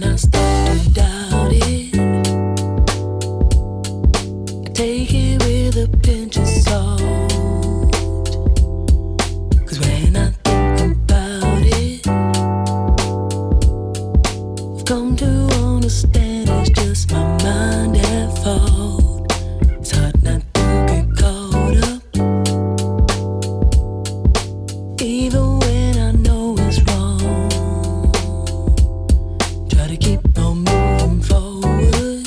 I start to doubt it, I take it with a pinch of salt. 'Cause when I think about it, I've come to understand it's just my mind at fault. It's hard not to get caught up, even when I know it's wrong. Try to keep on moving forward,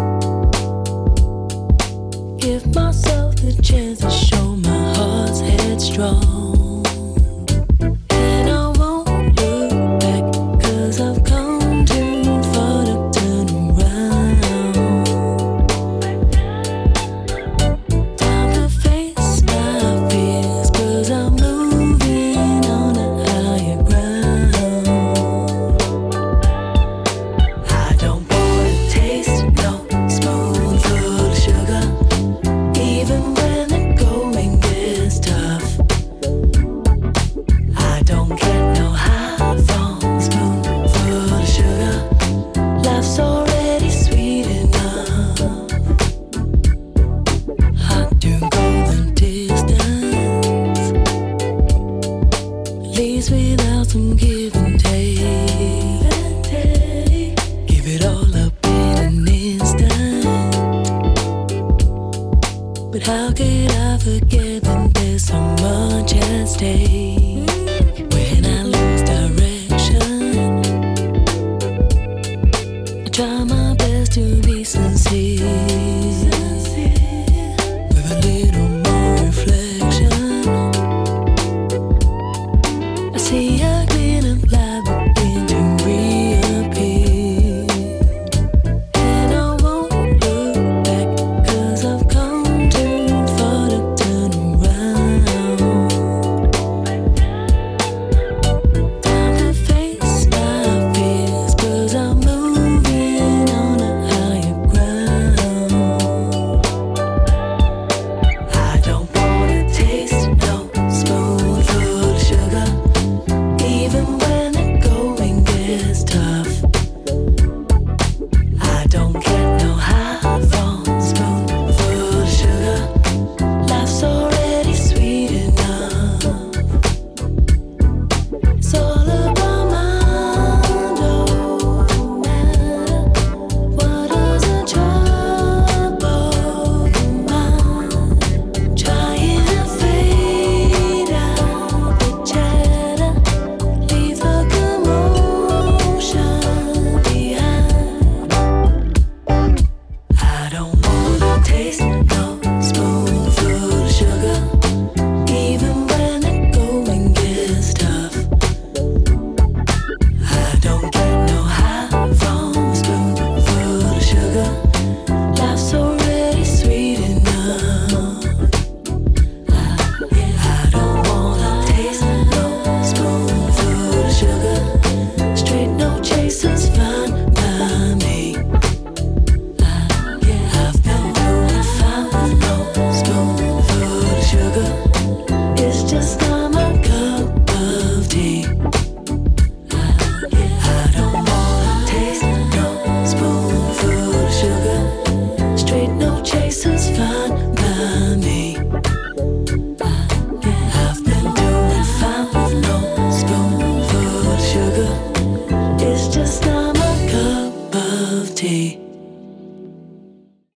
give myself the chance to show my heart's headstrong. And I won't look back, 'cause I've come too far to turn around. Time to face my fears, 'cause I'm moving on a higher ground. I don't wanna taste no spoonful of sugar, even when the going gets tough. I don't get no high from a spoonful of sugar. Life's already sweet enough. I do go the distance, at least without some give and take. Give it all up in an instant. But how could I forget that there's so much at stake? When I lose direction, I try my best to be sincere, with a little more reflection. I see a glint of light begin to reappear, and I won't look back, 'cause I've come too far to turn around. Time to face my fears, 'cause I'm moving on a higher ground. I don't wanna taste no spoonful of sugar, even when the going gets tough. I don't get no high from a spoonful of sugar. Life's already sweet enough. It's all about mind over matter. What is a troubled mind? Trying to fade out the chatter, leave the commotion behind. I don't wanna taste no spoonful of sugar, even when the going gets tough. I don't get no high from a spoonful of sugar. Life's already sweet enough. I don't wanna taste no spoonful of sugar. Straight no chasers fine by me. I've been doing fine with no spoonful of sugar. It's just not my cup of tea. I don't wanna taste no spoonful of sugar. Straight no chasers fine by me. I've been doing fine with no spoonful of sugar. It's just not my cup of tea.